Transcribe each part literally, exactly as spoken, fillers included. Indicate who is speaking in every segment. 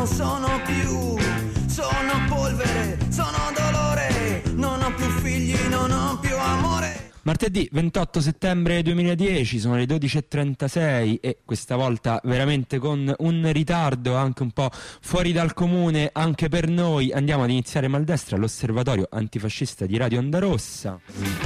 Speaker 1: sono più, sono polvere, sono dolore, non ho più figli, non ho più amore.
Speaker 2: Martedì ventotto settembre duemiladieci, sono le dodici e trentasei e questa volta veramente con un ritardo anche un po' fuori dal comune anche per noi. Andiamo ad iniziare Maldestra, l'osservatorio antifascista di Radio Onda Rossa.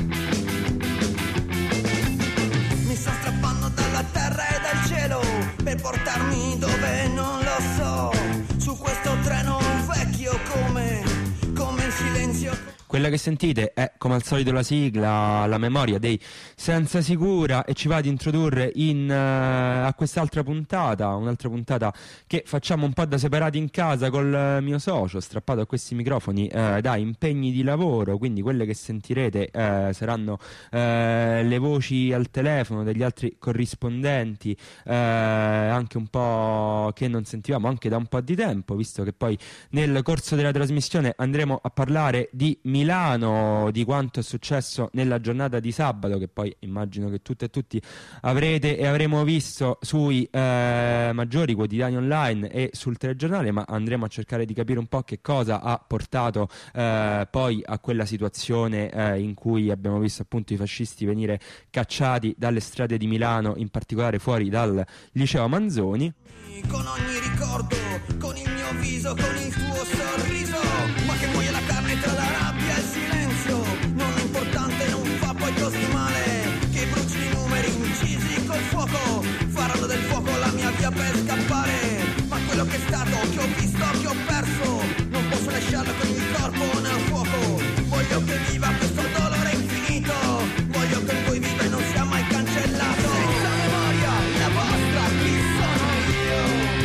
Speaker 1: Mi sta strappando dalla terra e dal cielo per portarmi dove non lo so, su questo treno vecchio come, come il silenzio.
Speaker 2: Quella che sentite è come al solito la sigla, la memoria dei Senza Sicura, e ci va ad introdurre in, uh, a quest'altra puntata, un'altra puntata che facciamo un po' da separati in casa col mio socio, strappato a questi microfoni uh, da impegni di lavoro, quindi quelle che sentirete uh, saranno uh, le voci al telefono degli altri corrispondenti, uh, anche un po' che non sentivamo anche da un po' di tempo, visto che poi nel corso della trasmissione andremo a parlare di Milano, di quanto è successo nella giornata di sabato, che poi immagino che tutte e tutti avrete e avremo visto sui eh, maggiori quotidiani online e sul telegiornale, ma andremo a cercare di capire un po' che cosa ha portato eh, poi a quella situazione eh, in cui abbiamo visto appunto i fascisti venire cacciati dalle strade di Milano, in particolare fuori dal liceo Manzoni.
Speaker 1: Con ogni ricordo, con il mio viso, con il tuo sorriso, ma che muoia la carne tra la rabbia e il silenzio, non è importante, non fa poi così male, che bruci i numeri incisi col fuoco, faranno del fuoco la mia via per scappare, ma quello che è stato, che ho visto, che ho perso, non posso lasciarlo con il corpo nel fuoco, voglio che viva questo dolore infinito, voglio che voi viva e non sia mai cancellato, senza memoria, la vostra, chi sono io?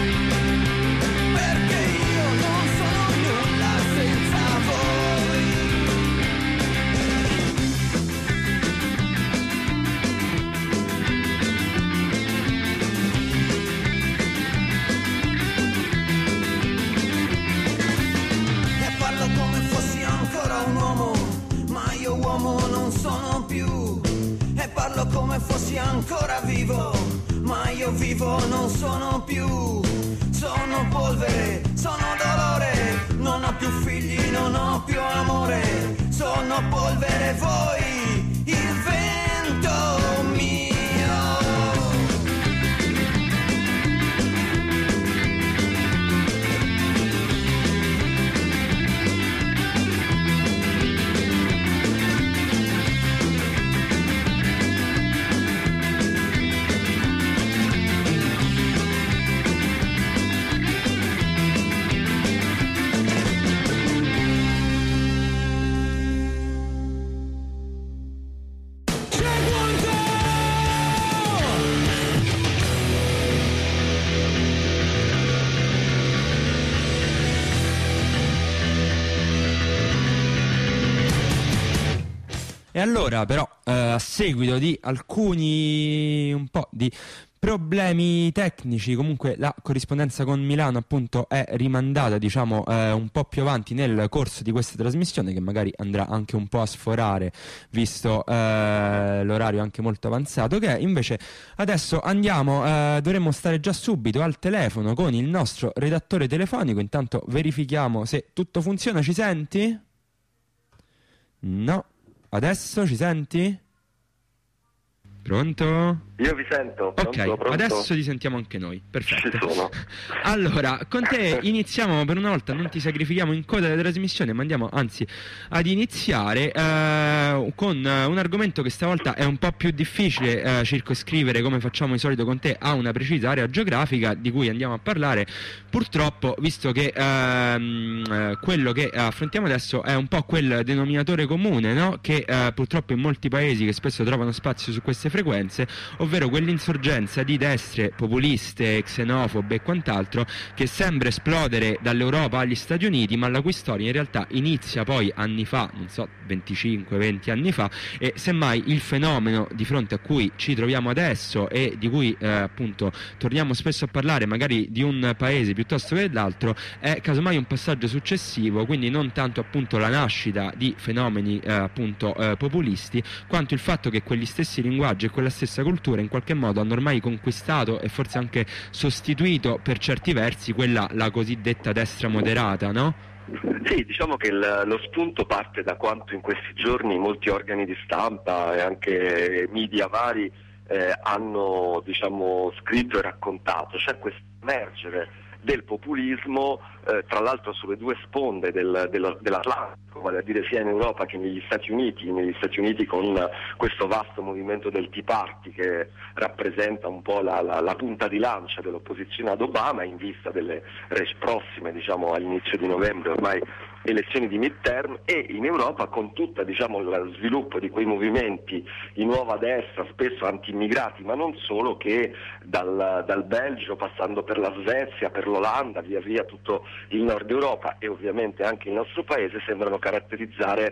Speaker 1: Perché io non sono nulla senza voi. E parlo come fossi ancora un uomo, ma io uomo non sono più. E parlo come fossi ancora vivo, ma io vivo non sono più. Sono polvere, sono dolore, non ho più figli, non ho più amore. Sono polvere voi, il vento mio.
Speaker 2: E allora però eh, a seguito di alcuni un po' di problemi tecnici, comunque la corrispondenza con Milano appunto è rimandata, diciamo, eh, un po' più avanti nel corso di questa trasmissione, che magari andrà anche un po' a sforare visto eh, l'orario anche molto avanzato che è. Invece adesso andiamo, eh, dovremmo stare già subito al telefono con il nostro redattore telefonico. Intanto verifichiamo se tutto funziona. Ci senti? No. Adesso ci senti? Pronto?
Speaker 3: Io vi sento. Pronto,
Speaker 2: ok,
Speaker 3: pronto?
Speaker 2: Adesso ti sentiamo anche noi. Perfetto.
Speaker 3: Ci sono.
Speaker 2: Allora, con te iniziamo per una volta, non ti sacrifichiamo in coda della trasmissione, ma andiamo anzi ad iniziare eh, con eh, un argomento che stavolta è un po' più difficile eh, circoscrivere, come facciamo di solito con te, a una precisa area geografica di cui andiamo a parlare. Purtroppo, visto che ehm, eh, quello che affrontiamo adesso è un po' quel denominatore comune, no? Che eh, purtroppo in molti paesi che spesso trovano spazio su queste frequenze, ovvero quell'insorgenza di destre populiste, xenofobe e quant'altro che sembra esplodere dall'Europa agli Stati Uniti, ma la cui storia in realtà inizia poi anni fa, non so, venticinque venti anni fa, e semmai il fenomeno di fronte a cui ci troviamo adesso e di cui eh, appunto torniamo spesso a parlare, magari di un paese piuttosto che dell'altro, è casomai un passaggio successivo, quindi non tanto appunto la nascita di fenomeni eh, appunto eh, populisti, quanto il fatto che quegli stessi linguaggi e quella stessa cultura cultura in qualche modo hanno ormai conquistato e forse anche sostituito per certi versi quella, la cosiddetta destra moderata, no?
Speaker 3: Sì, diciamo che il, lo spunto parte da quanto in questi giorni molti organi di stampa e anche media vari eh, hanno, diciamo, scritto e raccontato, cioè questo emergere del populismo, eh, tra l'altro sulle due sponde del, del, dell'Atlantico, vale a dire sia in Europa che negli Stati Uniti, negli Stati Uniti con questo vasto movimento del Tea Party che rappresenta un po' la, la, la punta di lancia dell'opposizione ad Obama in vista delle prossime, diciamo all'inizio di novembre ormai, elezioni di midterm, e in Europa con tutto, diciamo, lo sviluppo di quei movimenti di nuova destra, spesso anti-immigrati, ma non solo, che dal, dal Belgio passando per la Svezia, per l'Olanda, via via tutto il nord Europa e ovviamente anche il nostro paese sembrano caratterizzare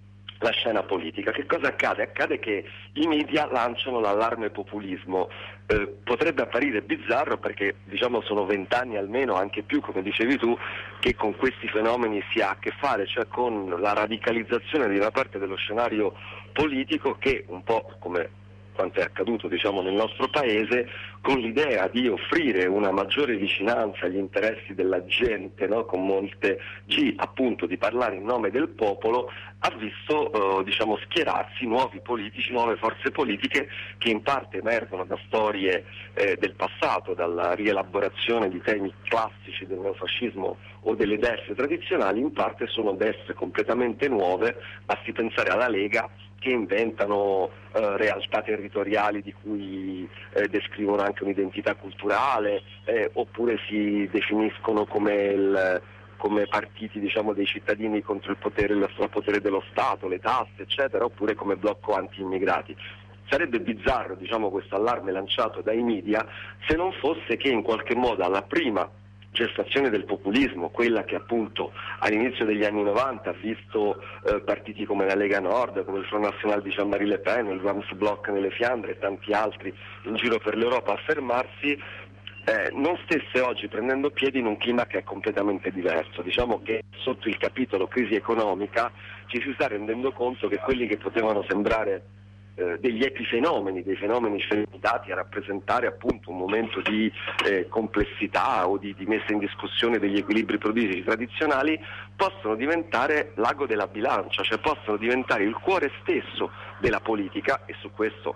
Speaker 3: la scena politica. Che cosa accade? Accade che i media lanciano l'allarme populismo. Eh, potrebbe apparire bizzarro perché, diciamo, sono vent'anni almeno, anche più, come dicevi tu, che con questi fenomeni si ha a che fare, cioè con la radicalizzazione di una parte dello scenario politico che, un po' come quanto è accaduto, diciamo, nel nostro paese, con l'idea di offrire una maggiore vicinanza agli interessi della gente, no? Con molte G, appunto, di parlare in nome del popolo, ha visto eh, diciamo, schierarsi nuovi politici, nuove forze politiche che in parte emergono da storie eh, del passato, dalla rielaborazione di temi classici del neofascismo o delle destre tradizionali, in parte sono destre completamente nuove, basti pensare alla Lega, che inventano eh, realtà territoriali di cui eh, descrivono anche un'identità culturale, eh, oppure si definiscono come, il, come partiti, diciamo, dei cittadini contro il potere, il strapotere dello Stato, le tasse, eccetera, oppure come blocco anti-immigrati. Sarebbe bizzarro, diciamo, questo allarme lanciato dai media se non fosse che in qualche modo alla prima gestazione del populismo, quella che appunto all'inizio degli anni novanta ha visto eh, partiti come la Lega Nord, come il Front National di Jean-Marie Le Pen, il Rams Bloc nelle Fiandre e tanti altri in giro per l'Europa affermarsi, eh, non stesse oggi prendendo piede in un clima che è completamente diverso. Diciamo che sotto il capitolo crisi economica ci si sta rendendo conto che quelli che potevano sembrare Eh, degli epifenomeni, dei fenomeni limitati a rappresentare appunto un momento di eh, complessità o di, di messa in discussione degli equilibri politici tradizionali, possono diventare l'ago della bilancia, cioè possono diventare il cuore stesso della politica, e su questo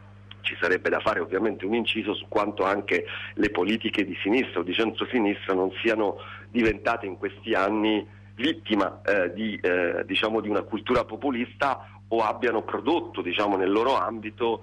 Speaker 3: ci sarebbe da fare ovviamente un inciso su quanto anche le politiche di sinistra o di centrosinistra non siano diventate in questi anni vittima eh, di, eh, diciamo, di una cultura populista, o abbiano prodotto, diciamo, nel loro ambito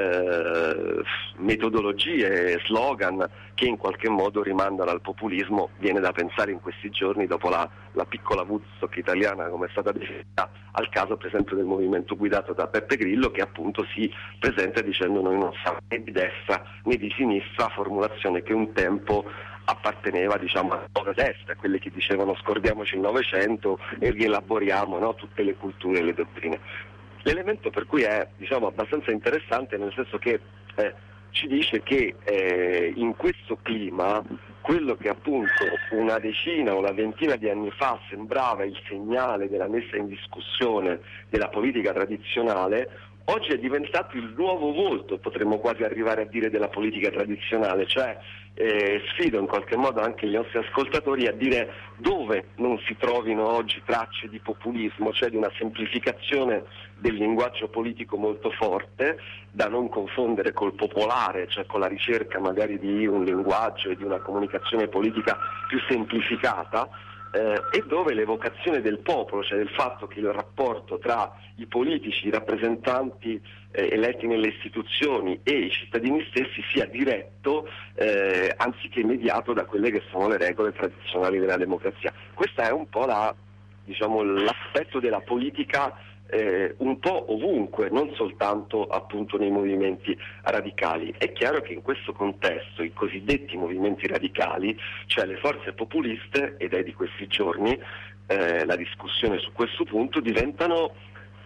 Speaker 3: eh, metodologie, slogan che in qualche modo rimandano al populismo. Viene da pensare in questi giorni, dopo la, la piccola Woodstock italiana, come è stata definita, al caso per esempio del movimento guidato da Beppe Grillo, che appunto si presenta dicendo noi non siamo né di destra né di sinistra, formulazione che un tempo apparteneva, diciamo, alla nuova destra, quelle che dicevano scordiamoci il Novecento e rielaboriamo, no, tutte le culture e le dottrine. L'elemento per cui è, diciamo, abbastanza interessante, nel senso che eh, ci dice che eh, in questo clima quello che appunto una decina o una ventina di anni fa sembrava il segnale della messa in discussione della politica tradizionale, oggi è diventato il nuovo volto, potremmo quasi arrivare a dire, della politica tradizionale. Cioè eh, sfido in qualche modo anche gli nostri ascoltatori a dire dove non si trovino oggi tracce di populismo, cioè di una semplificazione del linguaggio politico molto forte, da non confondere col popolare, cioè con la ricerca magari di un linguaggio e di una comunicazione politica più semplificata, eh, e dove l'evocazione del popolo, cioè del fatto che il rapporto tra i politici, i rappresentanti eh, eletti nelle istituzioni e i cittadini stessi sia diretto eh, anziché mediato da quelle che sono le regole tradizionali della democrazia. Questa è un po' la, diciamo, l'aspetto della politica Eh, un po' ovunque, non soltanto appunto nei movimenti radicali. È chiaro che in questo contesto i cosiddetti movimenti radicali, cioè le forze populiste, ed è di questi giorni eh, la discussione su questo punto, diventano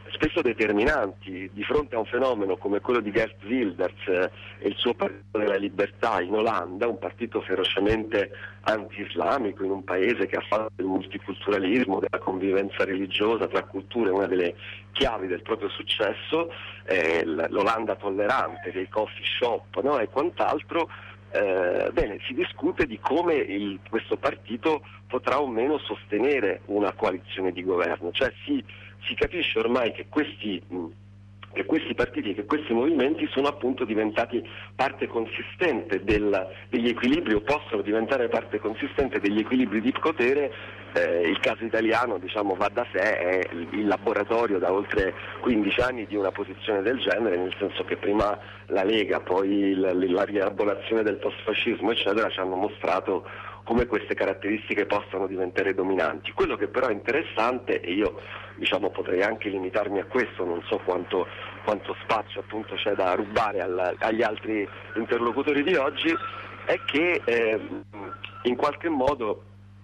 Speaker 3: spesso determinanti di fronte a un fenomeno come quello di Geert Wilders eh, e il suo Partito della Libertà in Olanda, un partito ferocemente anti-islamico in un paese che ha fatto del multiculturalismo, della convivenza religiosa tra culture una delle chiavi del proprio successo, eh, l'Olanda tollerante, dei coffee shop, no? E quant'altro. Eh, bene, si discute di come il, questo partito potrà o meno sostenere una coalizione di governo, cioè si, si capisce ormai che questi, mh, che questi partiti, che questi movimenti sono appunto diventati parte consistente del, degli equilibri, o possono diventare parte consistente degli equilibri di potere. Eh, il caso italiano, diciamo, va da sé, è il laboratorio da oltre quindici anni di una posizione del genere, nel senso che prima la Lega, poi la, la rielaborazione del postfascismo eccetera ci hanno mostrato come queste caratteristiche possano diventare dominanti. Quello che però è interessante, e io diciamo potrei anche limitarmi a questo, non so quanto, quanto spazio appunto c'è da rubare al, agli altri interlocutori di oggi, è che eh, in qualche modo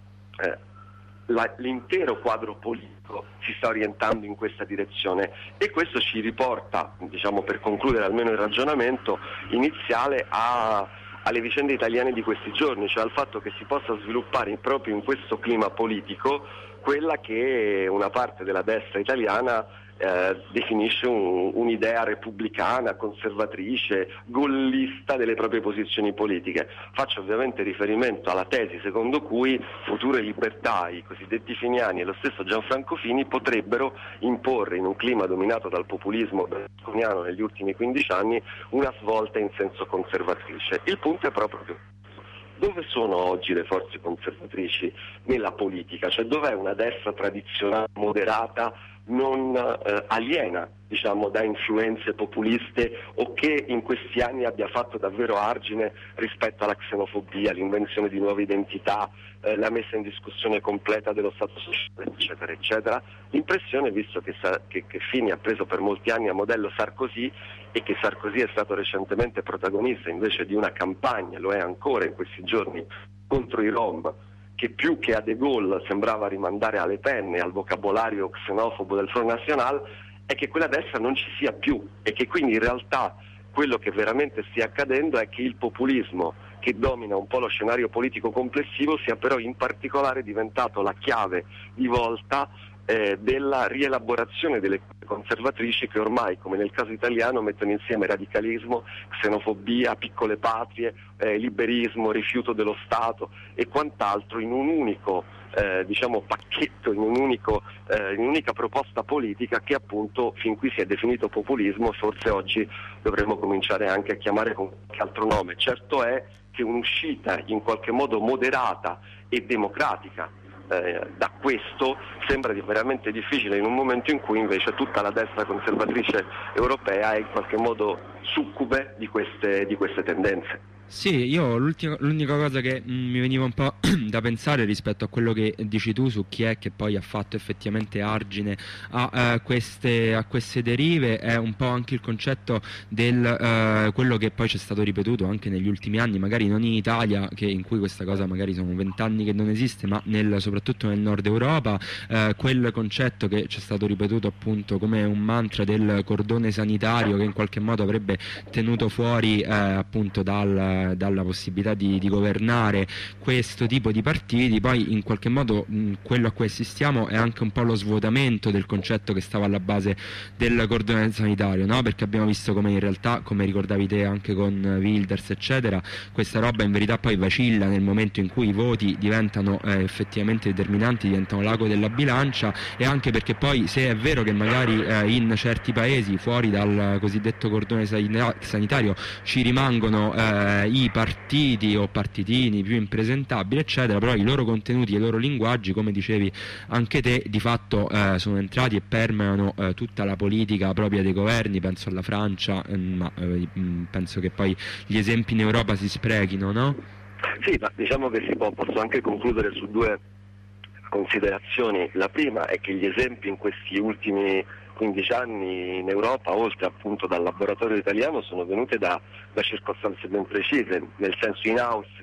Speaker 3: eh, La, l'intero quadro politico si sta orientando in questa direzione, e questo ci riporta, diciamo, per concludere almeno il ragionamento iniziale, a, alle vicende italiane di questi giorni, cioè al fatto che si possa sviluppare proprio in questo clima politico quella che una parte della destra italiana eh, definisce un, un'idea repubblicana, conservatrice, gollista delle proprie posizioni politiche. Faccio ovviamente riferimento alla tesi secondo cui Futuro e Libertà, i cosiddetti finiani e lo stesso Gianfranco Fini potrebbero imporre, in un clima dominato dal populismo berlusconiano negli ultimi quindici anni, una svolta in senso conservatrice. Il punto è proprio che dove sono oggi le forze conservatrici nella politica? Cioè dov'è una destra tradizionale, moderata, non eh, aliena, diciamo, da influenze populiste, o che in questi anni abbia fatto davvero argine rispetto alla xenofobia, l'invenzione di nuove identità, eh, la messa in discussione completa dello Stato sociale, eccetera, eccetera. L'impressione, visto che, che, che Fini ha preso per molti anni a modello Sarkozy, e che Sarkozy è stato recentemente protagonista invece di una campagna, lo è ancora in questi giorni, contro i Rom, che più che a De Gaulle sembrava rimandare alle penne, al vocabolario xenofobo del Front National, è che quella destra non ci sia più, e che quindi in realtà quello che veramente stia accadendo è che il populismo, che domina un po' lo scenario politico complessivo, sia però in particolare diventato la chiave di volta eh, della rielaborazione delle conservatrici, che ormai, come nel caso italiano, mettono insieme radicalismo, xenofobia, piccole patrie, eh, liberismo, rifiuto dello Stato e quant'altro in un unico eh, diciamo pacchetto, in un unico eh, in un'unica proposta politica, che appunto fin qui si è definito populismo. Forse oggi dovremmo cominciare anche a chiamare con qualche altro nome. Certo è che un'uscita in qualche modo moderata e democratica Eh, da questo sembra veramente difficile, in un momento in cui invece tutta la destra conservatrice europea è in qualche modo succube di queste, di queste tendenze.
Speaker 2: Sì, io l'unica cosa che mh, mi veniva un po' da pensare rispetto a quello che dici tu su chi è che poi ha fatto effettivamente argine a, uh, queste, a queste derive è un po' anche il concetto del uh, quello che poi c'è stato ripetuto anche negli ultimi anni, magari non in Italia, che in cui questa cosa magari sono vent'anni che non esiste, ma nel, soprattutto nel nord Europa, uh, quel concetto che c'è stato ripetuto appunto come un mantra del cordone sanitario, che in qualche modo avrebbe tenuto fuori uh, appunto dal dalla possibilità di, di governare questo tipo di partiti. Poi in qualche modo mh, quello a cui assistiamo è anche un po' lo svuotamento del concetto che stava alla base del cordone sanitario, no? Perché abbiamo visto come in realtà, come ricordavi te anche con Wilders eccetera, questa roba in verità poi vacilla nel momento in cui i voti diventano eh, effettivamente determinanti, diventano l'ago della bilancia, e anche perché poi, se è vero che magari eh, in certi paesi fuori dal cosiddetto cordone sanitario ci rimangono eh, i partiti o partitini più impresentabili eccetera, però i loro contenuti e i loro linguaggi, come dicevi anche te, di fatto eh, sono entrati e permeano eh, tutta la politica propria dei governi. Penso alla Francia, eh, ma eh, penso che poi gli esempi in Europa si sprechino, no?
Speaker 3: Sì, ma diciamo che si può, posso anche concludere su due considerazioni. La prima è che gli esempi in questi ultimi quindici anni in Europa, oltre appunto dal laboratorio italiano, sono venute da, da circostanze ben precise, nel senso in Austria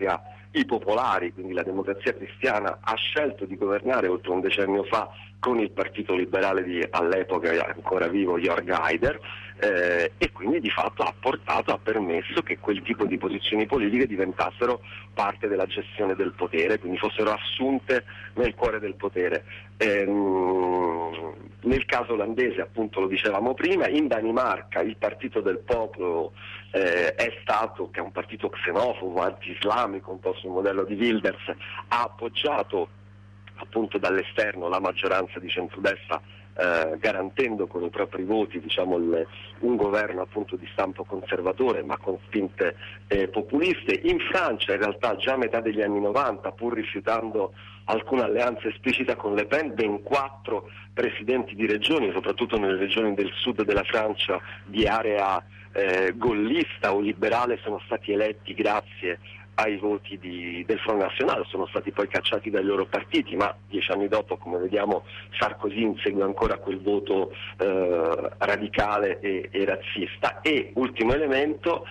Speaker 3: i popolari, quindi la Democrazia Cristiana, ha scelto di governare oltre un decennio fa con il partito liberale di all'epoca ancora vivo Jörg Haider, eh, e quindi di fatto ha portato, ha permesso che quel tipo di posizioni politiche diventassero parte della gestione del potere, quindi fossero assunte nel cuore del potere. Ehm, nel caso olandese, appunto, lo dicevamo prima, in Danimarca il Partito del Popolo eh, è stato, che è un partito xenofobo, anti-islamico, un po' sul modello di Wilders, ha appoggiato appunto dall'esterno la maggioranza di centrodestra, eh, garantendo con i propri voti, diciamo, il, un governo appunto di stampo conservatore ma con spinte eh, populiste. In Francia in realtà già a metà degli anni novanta, pur rifiutando alcuna alleanza esplicita con Le Pen, ben quattro presidenti di regioni, soprattutto nelle regioni del sud della Francia di area eh, gollista o liberale, sono stati eletti grazie ai voti di, del Front National, sono stati poi cacciati dai loro partiti, ma dieci anni dopo, come vediamo, Sarkozy insegue ancora quel voto eh, radicale e, e razzista. E ultimo elemento,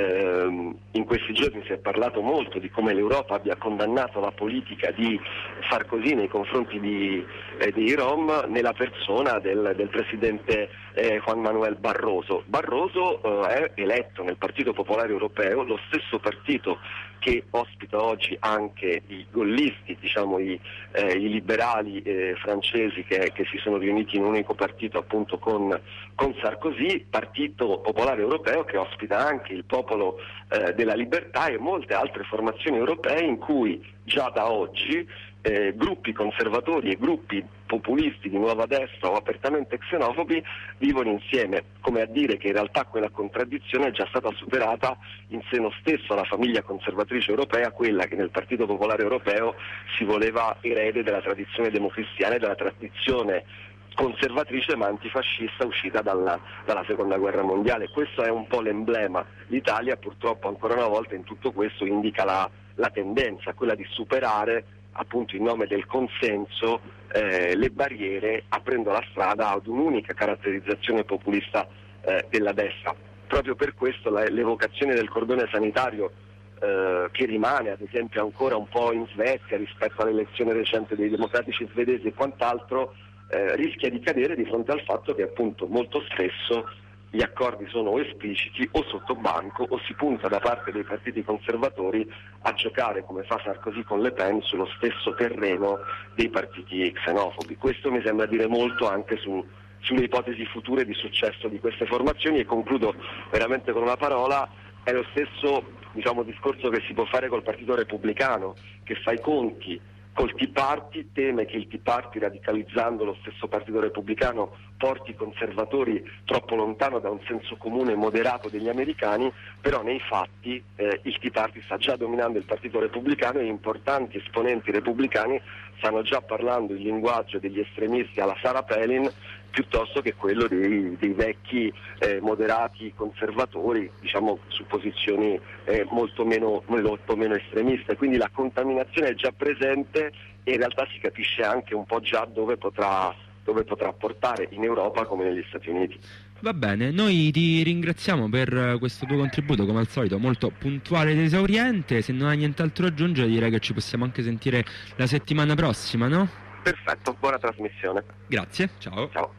Speaker 3: ehm, in questi giorni si è parlato molto di come l'Europa abbia condannato la politica di Sarkozy nei confronti di, eh, dei Rom nella persona del, del presidente eh, Juan Manuel Barroso. Barroso eh, è eletto nel Partito Popolare Europeo, lo stesso partito che ospita oggi anche i gollisti, diciamo i, eh, i liberali eh, francesi che, che si sono riuniti in un unico partito appunto con, con Sarkozy, Partito Popolare Europeo che ospita anche il Popolo eh, della Libertà e molte altre formazioni europee in cui già da oggi eh, gruppi conservatori e gruppi populisti di nuova destra o apertamente xenofobi vivono insieme, come a dire che in realtà quella contraddizione è già stata superata in seno stesso alla famiglia conservatrice europea, quella che nel Partito Popolare Europeo si voleva erede della tradizione democristiana e della tradizione conservatrice ma antifascista uscita dalla, dalla seconda guerra mondiale. Questo è un po' l'emblema. L'Italia purtroppo ancora una volta in tutto questo indica la, la tendenza, quella di superare appunto in nome del consenso eh, le barriere, aprendo la strada ad un'unica caratterizzazione populista eh, della destra. Proprio per questo la, l'evocazione del cordone sanitario eh, che rimane ad esempio ancora un po' in Svezia rispetto all'elezione recente dei democratici svedesi e quant'altro eh, rischia di cadere di fronte al fatto che appunto molto spesso gli accordi sono o espliciti o sotto banco o si punta da parte dei partiti conservatori a giocare, come fa Sarkozy con Le Pen, sullo stesso terreno dei partiti xenofobi. Questo mi sembra dire molto anche su, sulle ipotesi future di successo di queste formazioni e concludo veramente con una parola. È lo stesso, diciamo, discorso che si può fare col Partito Repubblicano, che fa i conti col Tea Party, teme che il Tea Party, radicalizzando lo stesso Partito Repubblicano, porti i conservatori troppo lontano da un senso comune moderato degli americani, però nei fatti eh, il Tea Party sta già dominando il Partito Repubblicano e importanti esponenti repubblicani stanno già parlando il linguaggio degli estremisti alla Sarah Palin piuttosto che quello dei, dei vecchi eh, moderati conservatori, diciamo su posizioni eh, molto meno, molto meno estremiste. Quindi la contaminazione è già presente e in realtà si capisce anche un po' già dove potrà, dove potrà portare in Europa come negli Stati Uniti.
Speaker 2: Va bene, noi ti ringraziamo per questo tuo contributo, come al solito molto puntuale ed esauriente. Se non hai nient'altro da aggiungere direi che ci possiamo anche sentire la settimana prossima, no?
Speaker 3: Perfetto, buona trasmissione.
Speaker 2: Grazie, ciao.
Speaker 3: Ciao.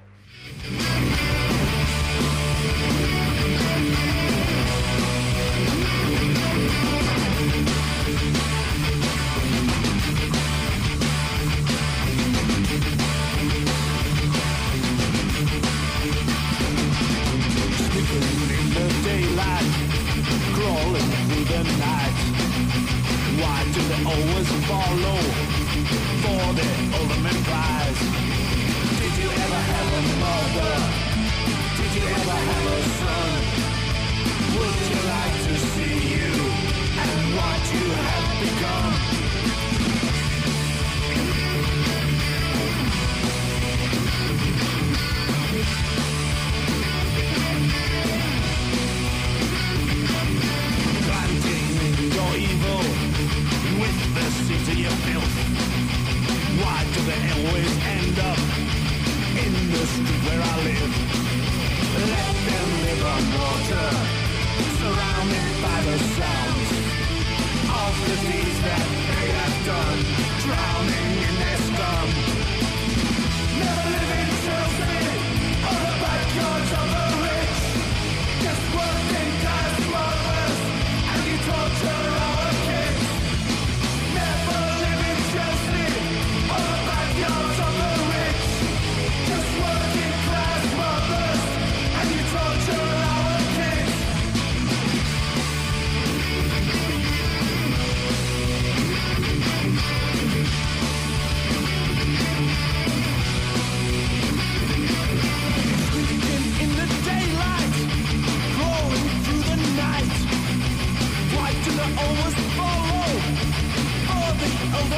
Speaker 4: Always follow for the ultimate prize. Did you ever have a mother? Did you ever have a son? Would you like to see you and what you have become? Planting your evil with the seeds of your filth. Why do they always end up in the street where I live? Let them live on water, surrounded by the sounds of the bees that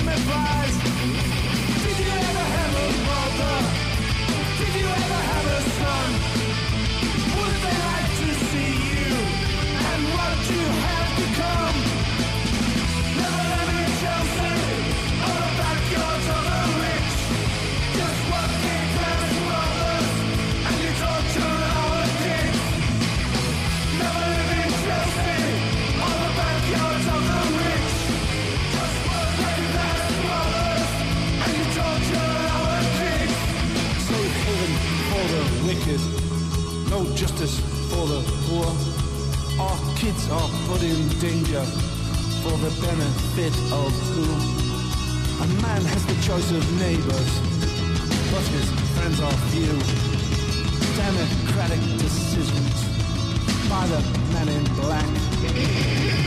Speaker 4: the midwives. Did you ever have a mother? Did you ever have a son? Would they like to see you and what you have become? Never live in Chelsea or the backyards of the rich. Just working class mothers and you torture our kids. Never live in Chelsea or the backyards of the rich. Just working class mothers and you torture our kids. Safe haven for the wicked, no justice for the poor. Our kids are put in danger for the benefit of who? A man has the choice of neighbors, but his friends are few. Democratic decisions by the men in black.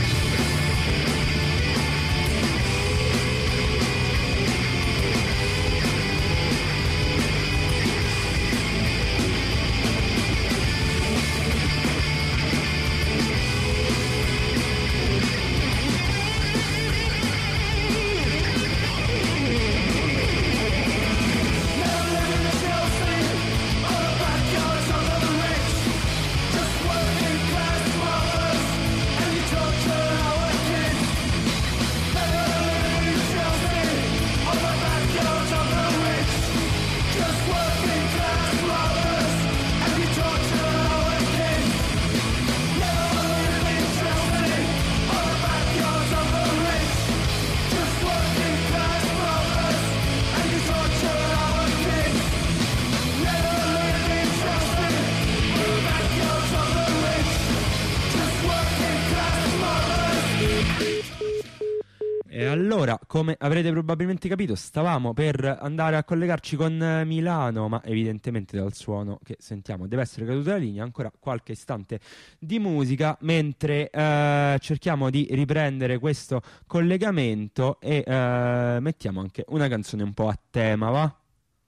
Speaker 2: E allora, come avrete probabilmente capito, stavamo per andare a collegarci con Milano, ma evidentemente dal suono che sentiamo deve essere caduta la linea. Ancora qualche istante di musica mentre eh, cerchiamo di riprendere questo collegamento e eh, mettiamo anche una canzone un po' a tema, va?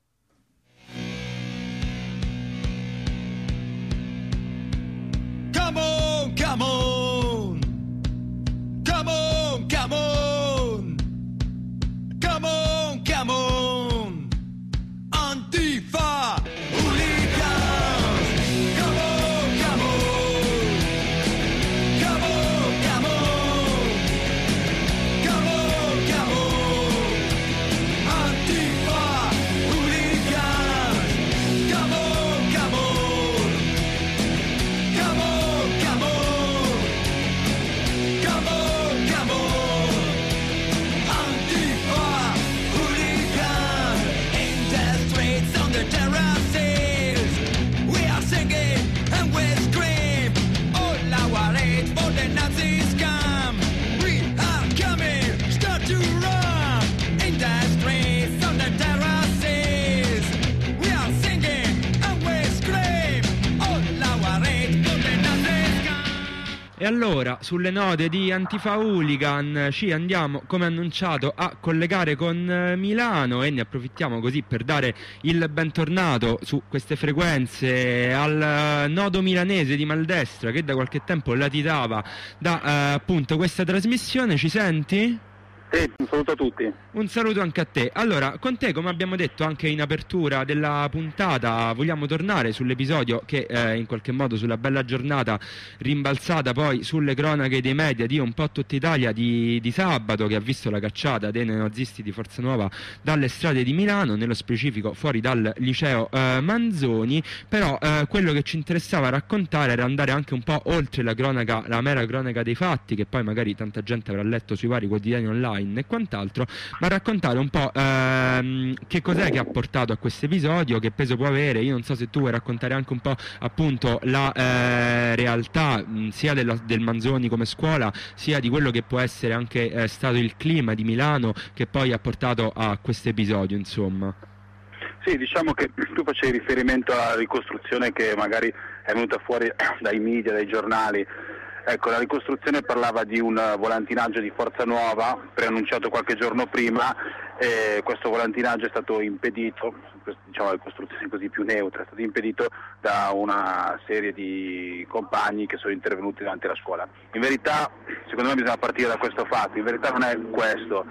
Speaker 1: Come on, come on, come on, come on, come on, come on, Antifa, hooligans, come on, come on, come on, come on, come on, come on, Antifa, hooligans, come on, come on, come on, come on, come on, come on, Antifa, hooligans, in the streets, on the terraces, we are singing and we scream, all our hate for the Nazis come, we are coming, start to run, in the streets, on the terraces, we are singing and we scream, all our hate for the Nazis come.
Speaker 2: E allora, sulle note di Antifa Hooligan ci andiamo, come annunciato, a collegare con eh, Milano e ne approfittiamo così per dare il bentornato su queste frequenze al eh, nodo milanese di Maldestra che da qualche tempo latitava da eh, appunto questa trasmissione. Ci senti?
Speaker 5: Sì, un saluto a tutti.
Speaker 2: Un saluto anche a te. Allora, con te, come abbiamo detto anche in apertura della puntata, vogliamo tornare sull'episodio che eh, in qualche modo, sulla bella giornata rimbalzata poi sulle cronache dei media di un po' tutta Italia di, di sabato, che ha visto la cacciata dei neonazisti di Forza Nuova dalle strade di Milano, nello specifico fuori dal liceo eh, Manzoni. Però eh, quello che ci interessava raccontare era andare anche un po' oltre la cronaca, la mera cronaca dei fatti, che poi magari tanta gente avrà letto sui vari quotidiani online e quant'altro, ma raccontare un po' ehm, che cos'è che ha portato a questo episodio, che peso può avere. Io non so se tu vuoi raccontare anche un po' appunto la eh, realtà mh, sia della, del Manzoni come scuola, sia di quello che può essere anche eh, stato il clima di Milano che poi ha portato a questo episodio, insomma.
Speaker 5: Sì, diciamo che tu facevi riferimento alla ricostruzione che magari è venuta fuori dai media, dai giornali. Ecco, la ricostruzione parlava di un volantinaggio di Forza Nuova preannunciato qualche giorno prima, e questo volantinaggio è stato impedito, diciamo la ricostruzione così più neutra, è stato impedito da una serie di compagni che sono intervenuti davanti alla scuola. In verità, secondo me bisogna partire da questo fatto, in verità non è questo.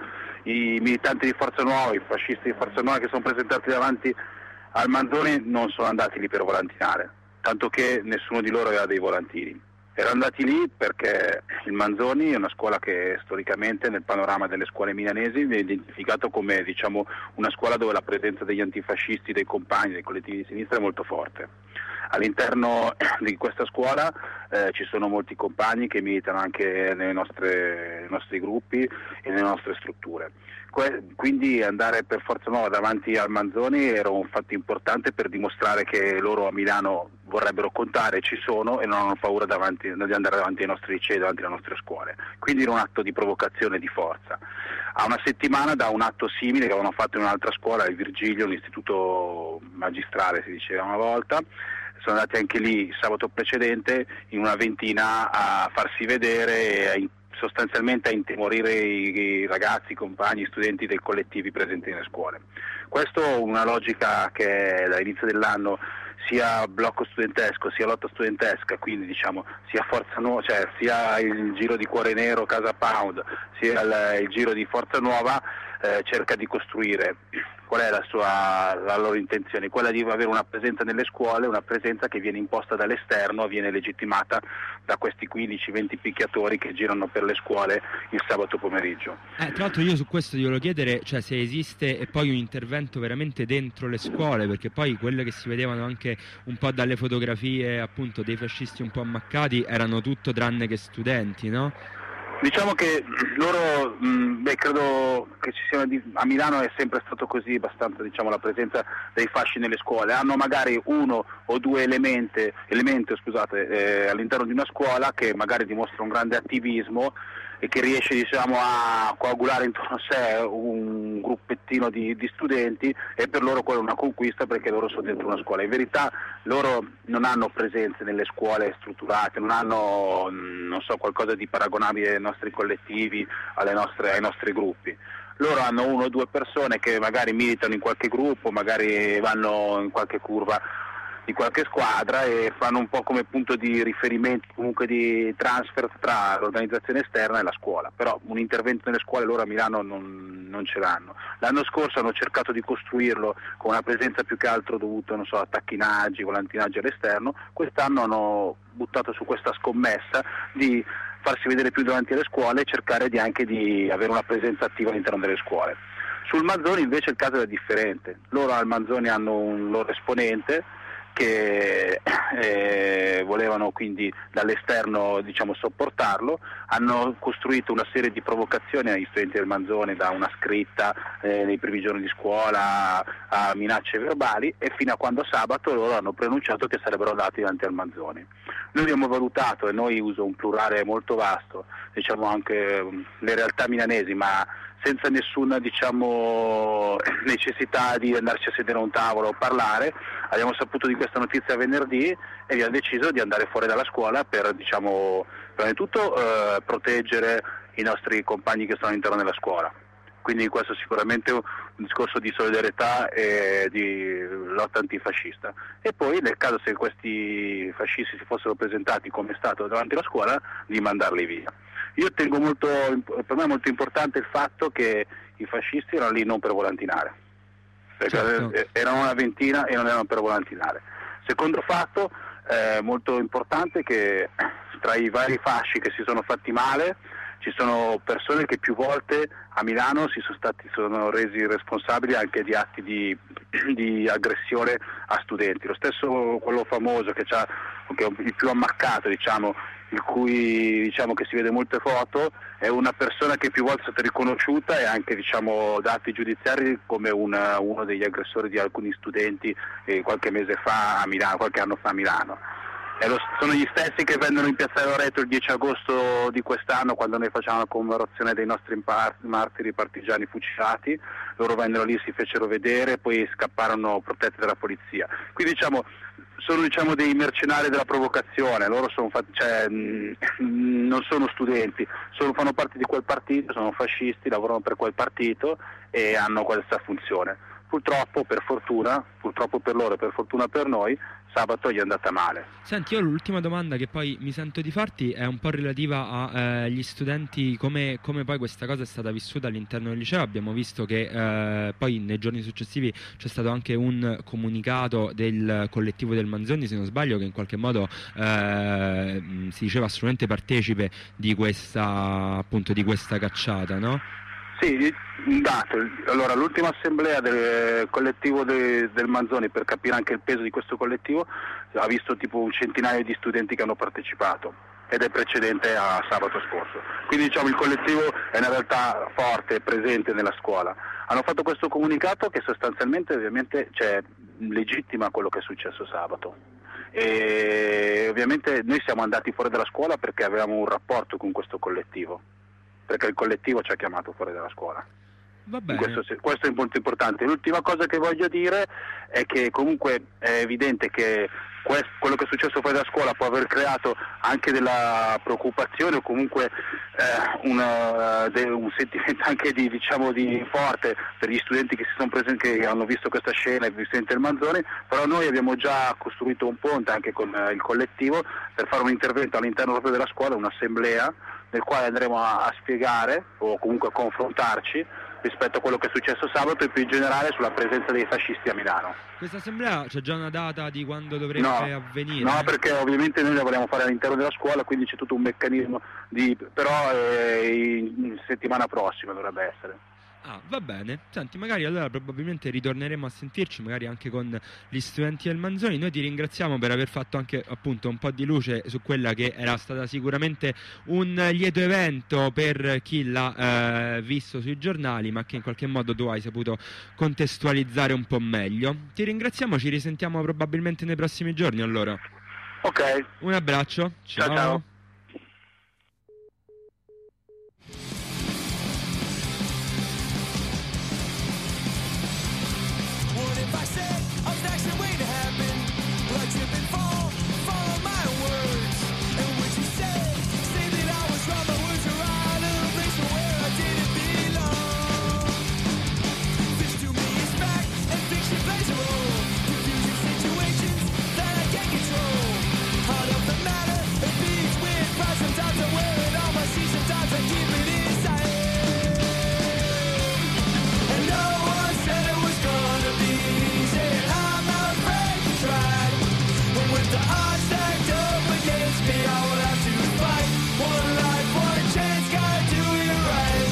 Speaker 5: i militanti di Forza Nuova, i fascisti di Forza Nuova che sono presentati davanti al Manzoni non sono andati lì per volantinare, tanto che nessuno di loro aveva dei volantini. Erano andati lì perché il Manzoni è una scuola che storicamente nel panorama delle scuole milanesi viene identificato come, diciamo, una scuola dove la presenza degli antifascisti, dei compagni, dei collettivi di sinistra è molto forte. All'interno di questa scuola eh, ci sono molti compagni che militano anche nelle nostre, nei nostri gruppi e nelle nostre strutture. Que- quindi andare per Forza Nuova davanti al Manzoni era un fatto importante per dimostrare che loro a Milano vorrebbero contare, ci sono e non hanno paura davanti, di andare davanti ai nostri licei, davanti alle nostre scuole. Quindi era un atto di provocazione, di forza. A una settimana da un atto simile che avevano fatto in un'altra scuola, il Virgilio, un istituto magistrale si diceva una volta, sono andati anche lì il sabato precedente in una ventina a farsi vedere e a, sostanzialmente a intimorire i, i ragazzi, i compagni, i studenti dei collettivi presenti nelle scuole. Questo è una logica che dall'inizio dell'anno sia blocco studentesco sia lotta studentesca, quindi diciamo sia Forza Nuova, cioè sia il giro di Cuore Nero, Casa Pound, sia il, il giro di Forza Nuova eh, cerca di costruire. Qual è la sua la loro intenzione? Quella di avere una presenza nelle scuole, una presenza che viene imposta dall'esterno, viene legittimata da questi quindici venti picchiatori che girano per le scuole il sabato pomeriggio.
Speaker 2: Eh, tra l'altro io su questo ti volevo chiedere, cioè se esiste e poi un intervento veramente dentro le scuole, perché poi quelle che si vedevano anche un po' dalle fotografie appunto dei fascisti un po' ammaccati erano tutto tranne che studenti, no?
Speaker 5: Diciamo che loro, mh, beh, credo che ci siano di, a Milano è sempre stato così, abbastanza, diciamo, la presenza dei fasci nelle scuole. Hanno magari uno o due elementi, elementi scusate, eh, all'interno di una scuola che magari dimostra un grande attivismo e che riesce, diciamo, a coagulare intorno a sé un gruppettino di, di studenti, e per loro quella è una conquista perché loro sono dentro una scuola. In verità loro non hanno presenze nelle scuole strutturate, non hanno, non so, qualcosa di paragonabile ai nostri collettivi, alle nostre, ai nostri gruppi. Loro hanno uno o due persone che magari militano in qualche gruppo, magari vanno in qualche curva di qualche squadra e fanno un po' come punto di riferimento, comunque di transfer tra l'organizzazione esterna e la scuola, però un intervento nelle scuole loro a Milano non, non ce l'hanno. L'anno scorso hanno cercato di costruirlo con una presenza più che altro dovuta, non so, a tacchinaggi, volantinaggi all'esterno. Quest'anno hanno buttato su questa scommessa di farsi vedere più davanti alle scuole e cercare di anche di avere una presenza attiva all'interno delle scuole. Sul Manzoni invece il caso è differente. Loro al Manzoni hanno un loro esponente che eh, volevano quindi dall'esterno, diciamo, sopportarlo, hanno costruito una serie di provocazioni agli studenti del Manzoni, da una scritta eh, nei primi giorni di scuola a, a minacce verbali, e fino a quando sabato loro hanno preannunciato che sarebbero andati davanti al Manzoni. Noi abbiamo valutato, e noi uso un plurale molto vasto, diciamo anche um, le realtà milanesi, ma senza nessuna, diciamo, necessità di andarci a sedere a un tavolo o parlare. Abbiamo saputo di questa notizia venerdì e abbiamo deciso di andare fuori dalla scuola per, diciamo, prima di tutto eh, proteggere i nostri compagni che sono all'interno della scuola. Quindi questo è sicuramente un discorso di solidarietà e di lotta antifascista. E poi nel caso se questi fascisti si fossero presentati come è stato davanti alla scuola, di mandarli via. Io tengo molto, per me è molto importante il fatto che i fascisti erano lì non per volantinare, perché certo, erano una ventina e non erano per volantinare. Secondo fatto eh, molto importante che tra i vari fasci che si sono fatti male ci sono persone che più volte a Milano si sono stati sono resi responsabili anche di atti di, di aggressione a studenti. Lo stesso quello famoso che, c'ha, che è il più ammaccato, diciamo, il cui, diciamo, che si vede molte foto, è una persona che più volte è stata riconosciuta e anche, diciamo, da atti giudiziari come una, uno degli aggressori di alcuni studenti eh, qualche mese fa a Milano, qualche anno fa a Milano. E lo, sono gli stessi che vennero in Piazza Loreto il dieci agosto di quest'anno, quando noi facciamo la commemorazione dei nostri impar- martiri partigiani fucilati. Loro vennero lì, si fecero vedere, poi scapparono protetti dalla polizia. Quindi, diciamo, sono, diciamo, dei mercenari della provocazione. Loro sono fatti, cioè, mh, non sono studenti, sono, fanno parte di quel partito, sono fascisti, lavorano per quel partito e hanno questa funzione. Purtroppo, per fortuna, purtroppo per loro e per fortuna per noi, sabato gli è andata male.
Speaker 2: Senti, io l'ultima domanda che poi mi sento di farti è un po' relativa agli eh, studenti, come, come poi questa cosa è stata vissuta all'interno del liceo. Abbiamo visto che eh, poi nei giorni successivi c'è stato anche un comunicato del collettivo del Manzoni, se non sbaglio, che in qualche modo eh, si diceva assolutamente partecipe di questa, appunto, di questa cacciata, no?
Speaker 5: Sì, un dato. Allora, l'ultima assemblea del collettivo de, del Manzoni, per capire anche il peso di questo collettivo, ha visto tipo un centinaio di studenti che hanno partecipato, ed è precedente a sabato scorso. Quindi diciamo il collettivo è in realtà forte, presente nella scuola. Hanno fatto questo comunicato che sostanzialmente ovviamente cioè, legittima quello che è successo sabato. E ovviamente noi siamo andati fuori dalla scuola perché avevamo un rapporto con questo collettivo, perché il collettivo ci ha chiamato fuori dalla scuola.
Speaker 2: Va bene.
Speaker 5: Questo, questo è molto importante. L'ultima cosa che voglio dire è che comunque è evidente che questo, quello che è successo fuori dalla scuola può aver creato anche della preoccupazione o comunque eh, una, de, un sentimento anche di, diciamo, di forte per gli studenti che si sono presenti, che hanno visto questa scena, il presidente del Manzoni, però noi abbiamo già costruito un ponte anche con eh, il collettivo per fare un intervento all'interno proprio della scuola, un'assemblea nel quale andremo a, a spiegare o comunque a confrontarci rispetto a quello che è successo sabato e più in generale sulla presenza dei fascisti a Milano.
Speaker 2: Questa assemblea c'è già una data di quando dovrebbe
Speaker 5: no,
Speaker 2: avvenire?
Speaker 5: No, perché ovviamente noi la vogliamo fare all'interno della scuola, quindi c'è tutto un meccanismo di però eh, in settimana prossima dovrebbe essere.
Speaker 2: Ah, va bene. Senti, magari allora probabilmente ritorneremo a sentirci, magari anche con gli studenti del Manzoni. Noi ti ringraziamo per aver fatto anche appunto un po' di luce su quella che era stata sicuramente un lieto evento per chi l'ha eh, visto sui giornali, ma che in qualche modo tu hai saputo contestualizzare un po' meglio. Ti ringraziamo, ci risentiamo probabilmente nei prossimi giorni allora.
Speaker 5: Ok.
Speaker 2: Un abbraccio. Ciao.
Speaker 5: Ciao, ciao.
Speaker 1: If I said I was actually waiting to happen, will I trip and fall, follow my words? And would you say, say that I was wrong, my words are out of a place where I didn't belong? This to me is fact, and fiction plays a role. Confusing situations that I can't control. Heart of the matter, it beats with pride. Sometimes I wear it on my sleeve, sometimes I keep it inside. And no one said it was gonna be easy. I'm afraid to try. But with the odds stacked up against me, I will have to fight. One life, one chance, gotta do it right.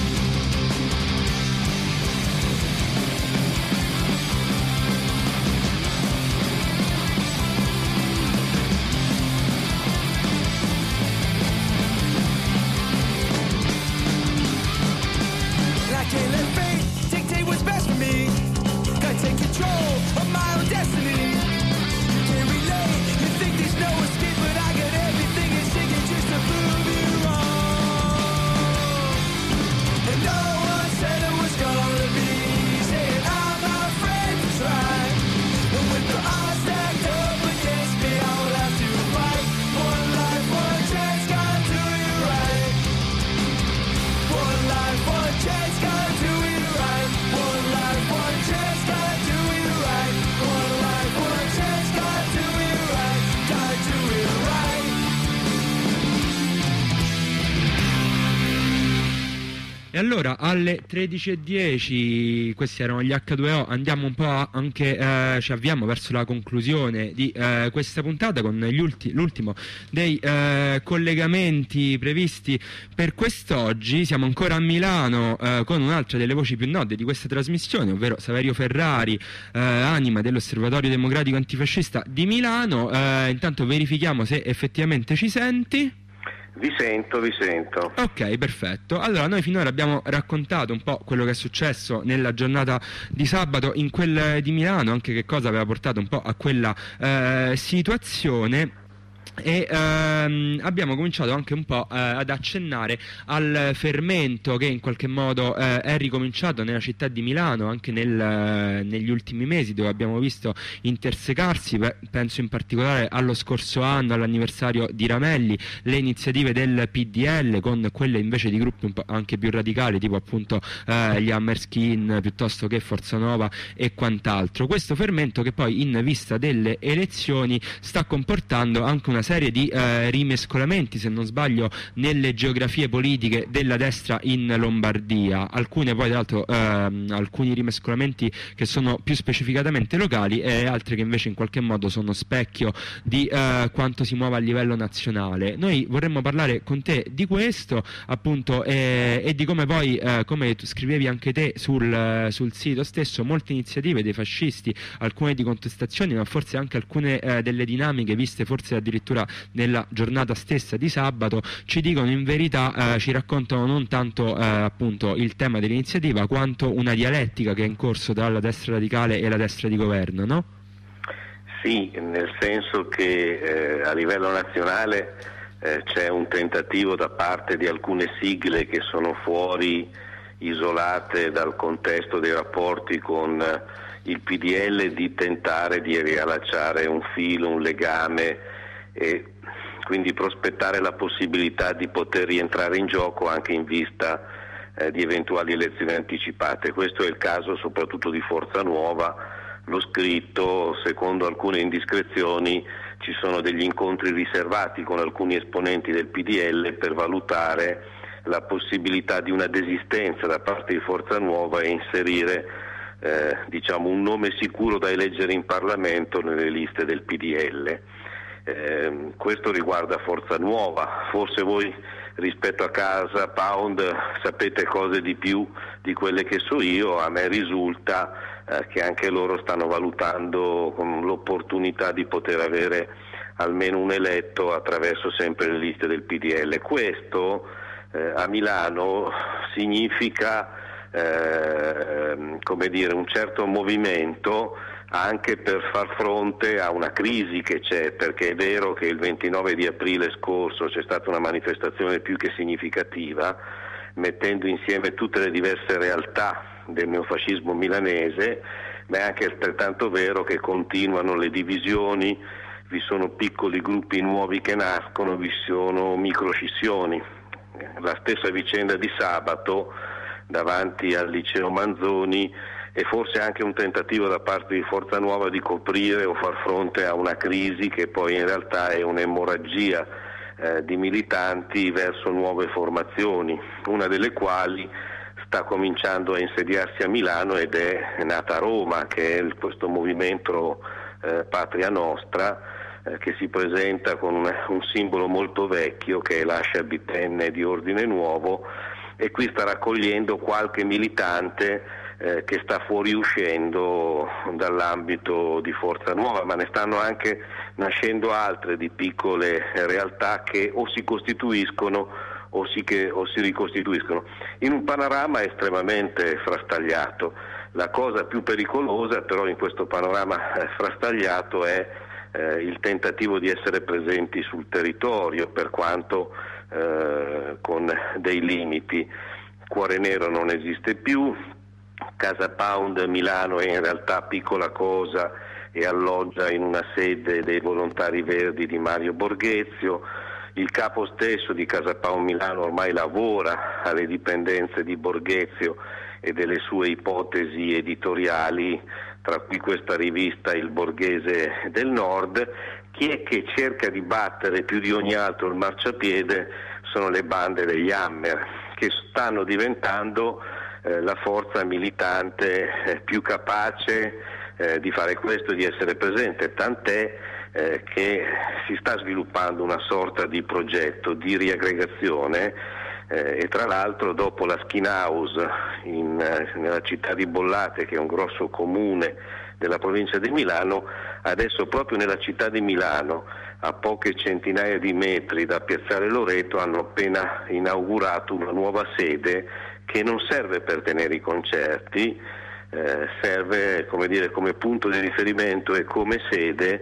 Speaker 1: And I can't let fate dictate what's best for me. Gotta take control of my own destiny. You can't relate, you think there's no escape, but I got everything at stake just to prove you wrong. And no one said it was gonna be easy, and I'm not afraid to try. And with the odds stacked up against me, I will have to fight. One life, one chance, gotta do it right. One life, one chance, gotta do it right. One life, one chance, gotta do it right. One life, one chance, gotta do it right. Gotta do it right.
Speaker 2: E allora alle tredici e dieci, questi erano gli acca due o, andiamo un po' a- anche, eh, ci avviamo verso la conclusione di eh, questa puntata con gli ulti- l'ultimo dei eh, collegamenti previsti per quest'oggi. Siamo ancora a Milano eh, con un'altra delle voci più note di questa trasmissione, ovvero Saverio Ferrari, eh, anima dell'Osservatorio Democratico Antifascista di Milano. Eh, intanto verifichiamo se effettivamente ci senti.
Speaker 3: Vi sento, vi sento.
Speaker 2: Ok, perfetto. Allora, noi finora abbiamo raccontato un po' quello che è successo nella giornata di sabato in quel di Milano, anche che cosa aveva portato un po' a quella eh, situazione. E ehm, abbiamo cominciato anche un po' eh, ad accennare al fermento che in qualche modo eh, è ricominciato nella città di Milano anche nel, eh, negli ultimi mesi, dove abbiamo visto intersecarsi, penso in particolare allo scorso anno, all'anniversario di Ramelli, le iniziative del P D L con quelle invece di gruppi un po' anche più radicali, tipo appunto eh, gli Hammerskin piuttosto che Forza Nuova e quant'altro. Questo fermento che poi in vista delle elezioni sta comportando anche una serie di eh, rimescolamenti, se non sbaglio, nelle geografie politiche della destra in Lombardia, alcune poi tra l'altro ehm, alcuni rimescolamenti che sono più specificatamente locali e altri che invece in qualche modo sono specchio di eh, quanto si muove a livello nazionale. Noi vorremmo parlare con te di questo appunto eh, e di come poi, eh, come tu scrivevi anche te sul, sul sito stesso, molte iniziative dei fascisti, alcune di contestazioni, ma forse anche alcune eh, delle dinamiche viste forse addirittura nella giornata stessa di sabato, ci dicono in verità, eh, ci raccontano non tanto eh, appunto il tema dell'iniziativa quanto una dialettica che è in corso tra la destra radicale e la destra di governo, no?
Speaker 6: Sì, nel senso che eh, a livello nazionale eh, c'è un tentativo da parte di alcune sigle che sono fuori, isolate dal contesto dei rapporti con eh, il P D L, di tentare di riallacciare un filo, un legame e quindi prospettare la possibilità di poter rientrare in gioco anche in vista eh, di eventuali elezioni anticipate. Questo è il caso soprattutto di Forza Nuova. L'ho scritto, secondo alcune indiscrezioni ci sono degli incontri riservati con alcuni esponenti del P D L per valutare la possibilità di una desistenza da parte di Forza Nuova e inserire eh, diciamo un nome sicuro da eleggere in Parlamento nelle liste del P D L. Eh, questo riguarda Forza Nuova. Forse voi rispetto a Casa Pound sapete cose di più di quelle che so io. A me risulta eh, che anche loro stanno valutando con l'opportunità di poter avere almeno un eletto attraverso sempre le liste del P D L. Questo eh, a Milano significa eh, come dire, un certo movimento anche per far fronte a una crisi che c'è, perché è vero che il ventinove di aprile scorso c'è stata una manifestazione più che significativa, mettendo insieme tutte le diverse realtà del neofascismo milanese, ma è anche altrettanto vero che continuano le divisioni, vi sono piccoli gruppi nuovi che nascono, vi sono microscissioni. La stessa vicenda di sabato davanti al liceo Manzoni e forse anche un tentativo da parte di Forza Nuova di coprire o far fronte a una crisi che poi in realtà è un'emorragia eh, di militanti verso nuove formazioni, una delle quali sta cominciando a insediarsi a Milano ed è nata a Roma, che è questo movimento eh, Patria Nostra, eh, che si presenta con un, un simbolo molto vecchio che è l'ascia bitenne di Ordine Nuovo, e qui sta raccogliendo qualche militante Eh, che sta fuoriuscendo dall'ambito di Forza Nuova, ma ne stanno anche nascendo altre di piccole realtà che o si costituiscono o si, che, o si ricostituiscono in un panorama estremamente frastagliato. La cosa più pericolosa però in questo panorama eh, frastagliato è eh, il tentativo di essere presenti sul territorio, per quanto eh, con dei limiti. Cuore Nero non esiste più, Casa Pound Milano è in realtà piccola cosa e alloggia in una sede dei Volontari Verdi di Mario Borghezio. Il capo stesso di Casa Pound Milano ormai lavora alle dipendenze di Borghezio e delle sue ipotesi editoriali, tra cui questa rivista Il Borghese del Nord. Chi è che cerca di battere più di ogni altro il marciapiede sono le bande degli Hammer, che stanno diventando eh, la forza militante eh, più capace eh, di fare questo e di essere presente, tant'è eh, che si sta sviluppando una sorta di progetto di riaggregazione eh, e tra l'altro dopo la Skin House in, eh, nella città di Bollate, che è un grosso comune della provincia di Milano, adesso proprio nella città di Milano, a poche centinaia di metri da Piazzale Loreto, hanno appena inaugurato una nuova sede che non serve per tenere i concerti, eh, serve come dire, come punto di riferimento e come sede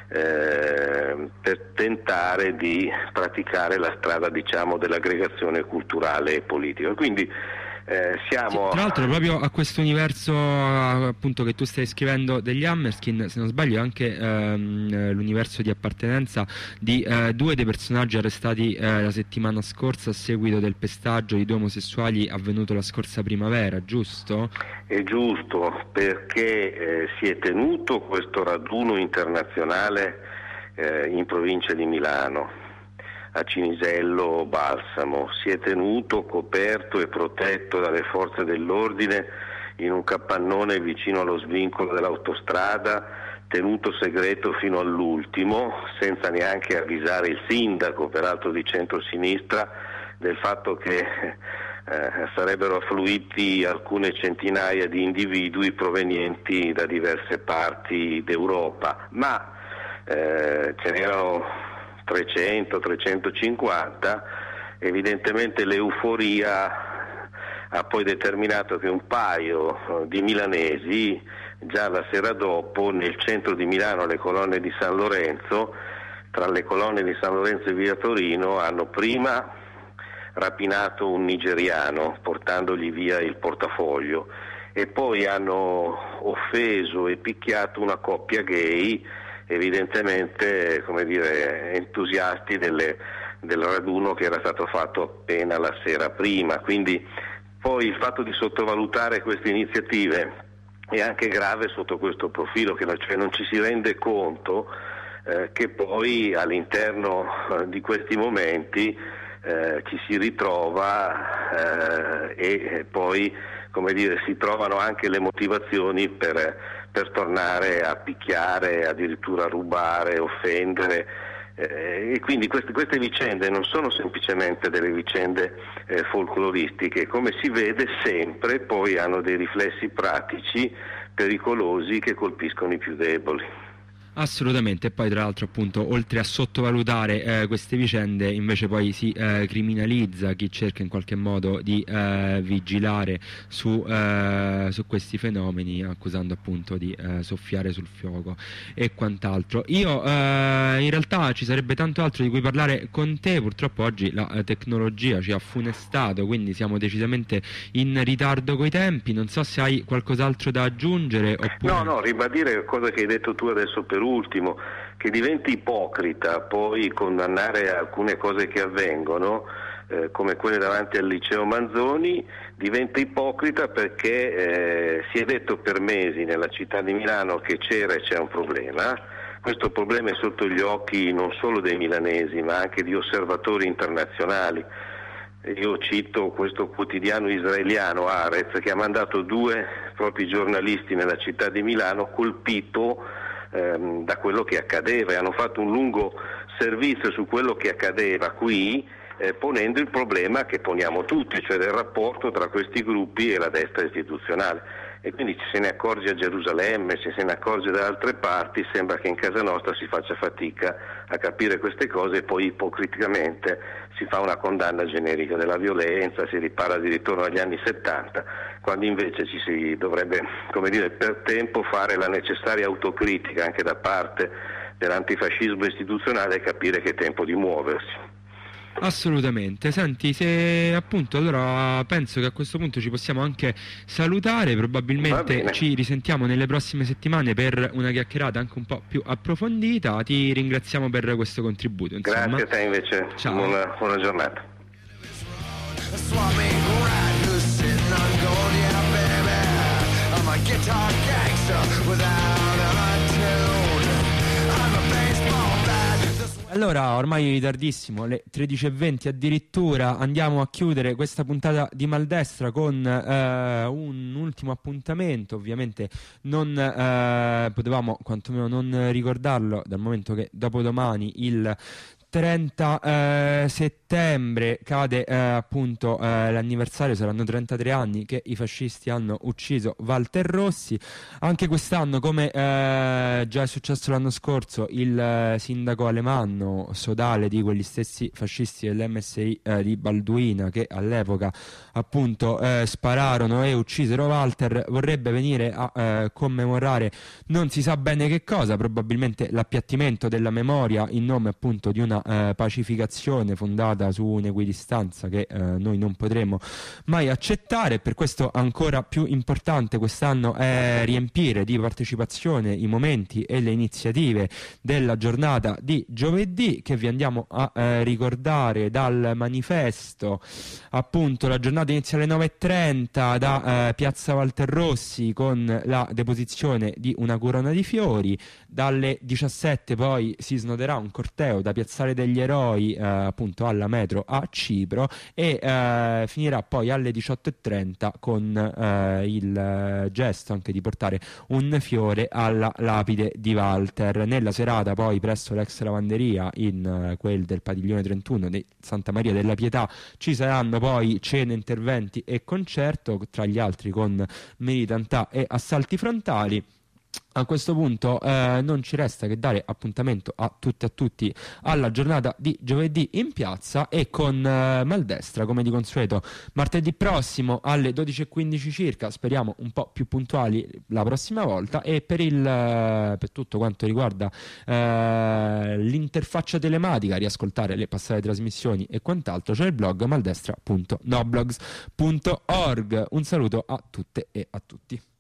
Speaker 6: eh, per tentare di praticare la strada, diciamo, dell'aggregazione culturale e politica. Quindi Eh, siamo...
Speaker 2: Sì, tra l'altro proprio a questo universo appunto che tu stai scrivendo degli Hammerskins, se non sbaglio è anche ehm, l'universo di appartenenza di eh, due dei personaggi arrestati eh, la settimana scorsa a seguito del pestaggio di due omosessuali avvenuto la scorsa primavera, giusto?
Speaker 6: È giusto, perché eh, si è tenuto questo raduno internazionale eh, in provincia di Milano, a Cinisello Balsamo. Si è tenuto coperto e protetto dalle forze dell'ordine in un capannone vicino allo svincolo dell'autostrada, tenuto segreto fino all'ultimo, senza neanche avvisare il sindaco, peraltro di centrosinistra, del fatto che eh, sarebbero affluiti alcune centinaia di individui provenienti da diverse parti d'Europa, ma eh, ce n'erano trecento trecentocinquanta. Evidentemente l'euforia ha poi determinato che un paio di milanesi già la sera dopo nel centro di Milano, alle colonne di San Lorenzo, tra le colonne di San Lorenzo e via Torino, hanno prima rapinato un nigeriano portandogli via il portafoglio e poi hanno offeso e picchiato una coppia gay, evidentemente, come dire, entusiasti delle, del raduno che era stato fatto appena la sera prima. Quindi poi il fatto di sottovalutare queste iniziative è anche grave sotto questo profilo, che cioè non ci si rende conto eh, che poi all'interno eh, di questi momenti eh, ci si ritrova eh, e poi, come dire, si trovano anche le motivazioni per per tornare a picchiare, addirittura a rubare, offendere, eh, e quindi queste, queste vicende non sono semplicemente delle vicende eh, folcloristiche, come si vede sempre poi hanno dei riflessi pratici pericolosi che colpiscono i più deboli.
Speaker 2: Assolutamente, e poi tra l'altro appunto oltre a sottovalutare eh, queste vicende invece poi si eh, criminalizza chi cerca in qualche modo di eh, vigilare su, eh, su questi fenomeni, accusando appunto di eh, soffiare sul fuoco e quant'altro. Io eh, in realtà ci sarebbe tanto altro di cui parlare con te, purtroppo oggi la eh, tecnologia ci ha funestato, quindi siamo decisamente in ritardo coi tempi. Non so se hai qualcos'altro da aggiungere oppure...
Speaker 6: No, no, ribadire cosa che hai detto tu adesso per ultimo, che diventi ipocrita poi condannare alcune cose che avvengono, eh, come quelle davanti al liceo Manzoni, diventa ipocrita perché eh, si è detto per mesi nella città di Milano che c'era e c'è un problema. Questo problema è sotto gli occhi non solo dei milanesi ma anche di osservatori internazionali. Io cito questo quotidiano israeliano Haaretz, che ha mandato due propri giornalisti nella città di Milano colpito Ehm, da quello che accadeva, e hanno fatto un lungo servizio su quello che accadeva qui, eh, ponendo il problema che poniamo tutti, cioè del rapporto tra questi gruppi e la destra istituzionale. E quindi ci se ne accorge a Gerusalemme, se se ne accorge da altre parti, sembra che in casa nostra si faccia fatica a capire queste cose e poi ipocriticamente si fa una condanna generica della violenza, si ripara di ritorno agli anni settanta, quando invece ci si dovrebbe, come dire, per tempo fare la necessaria autocritica anche da parte dell'antifascismo istituzionale e capire che è tempo di muoversi.
Speaker 2: Assolutamente. Senti, se appunto allora penso che a questo punto ci possiamo anche salutare, probabilmente ci risentiamo nelle prossime settimane per una chiacchierata anche un po' più approfondita. Ti ringraziamo per questo contributo, insomma.
Speaker 6: Grazie a te invece.
Speaker 2: Ciao.
Speaker 6: Buona, buona giornata.
Speaker 2: Allora, ormai è tardissimo, le tredici e venti addirittura, andiamo a chiudere questa puntata di Maldestra con eh, un ultimo appuntamento. Ovviamente non eh, potevamo quantomeno non ricordarlo, dal momento che dopodomani il trenta eh, settembre cade eh, appunto eh, l'anniversario, saranno trentatré anni che i fascisti hanno ucciso Walter Rossi. Anche quest'anno, come eh, già è successo l'anno scorso, il eh, sindaco Alemanno, sodale di quegli stessi fascisti dell'M S I eh, di Balduina, che all'epoca appunto eh, spararono e uccisero Walter, vorrebbe venire a eh, commemorare non si sa bene che cosa, probabilmente l'appiattimento della memoria in nome appunto di una eh, pacificazione fondata su un'equidistanza che eh, noi non potremo mai accettare. Per questo ancora più importante quest'anno è riempire di partecipazione i momenti e le iniziative della giornata di giovedì, che vi andiamo a eh, ricordare dal manifesto. Appunto la giornata inizia alle nove e trenta da eh, Piazza Walter Rossi con la deposizione di una corona di fiori. Dalle diciassette poi si snoderà un corteo da Piazzale degli Eroi eh, appunto alla metro a Cipro e eh, finirà poi alle diciotto e trenta con eh, il eh, gesto anche di portare un fiore alla lapide di Walter. Nella serata poi presso l'ex lavanderia in eh, quel del padiglione trentuno di Santa Maria della Pietà ci saranno poi cene, interventi e concerto, tra gli altri con militantà e assalti frontali. A questo punto eh, non ci resta che dare appuntamento a tutti e a tutti alla giornata di giovedì in piazza, e con eh, Maldestra come di consueto martedì prossimo alle dodici e quindici circa, speriamo un po' più puntuali la prossima volta. E per, il, eh, per tutto quanto riguarda eh, l'interfaccia telematica, riascoltare le passate trasmissioni e quant'altro, c'è il blog maldestra punto noblogs punto org. Un saluto a tutte e a tutti.